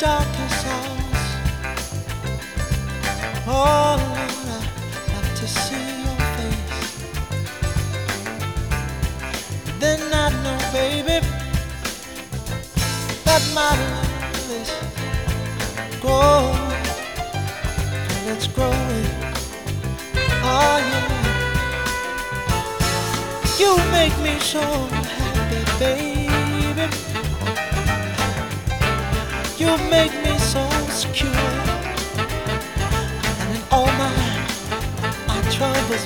darkest hours. All alone, I have to see your face. Then I know, baby, that my love is growing, and it's growing. Oh yeah, you make me so happy, baby. You make me so secure, and in all my troubles,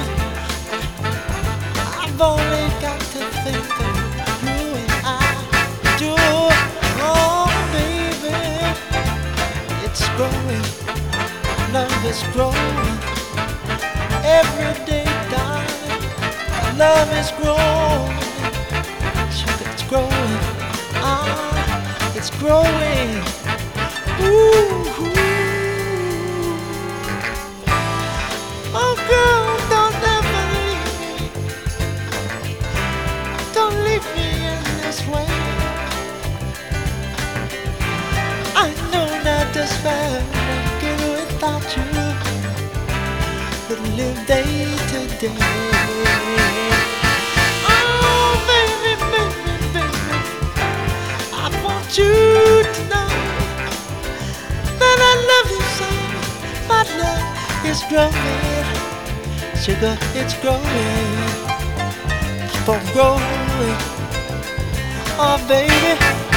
I've only got to think of you and I do. Oh, baby, it's growing, love is growing every day, darling. Love is growing, sugar, it's growing. It's growing. Ooh, oh, girl, don't ever leave me. Don't leave me in this way. I know that despair can without you, but live day to day. You to know that I love you so. My love is growing, sugar, it's growing, keep on growing. Oh, baby.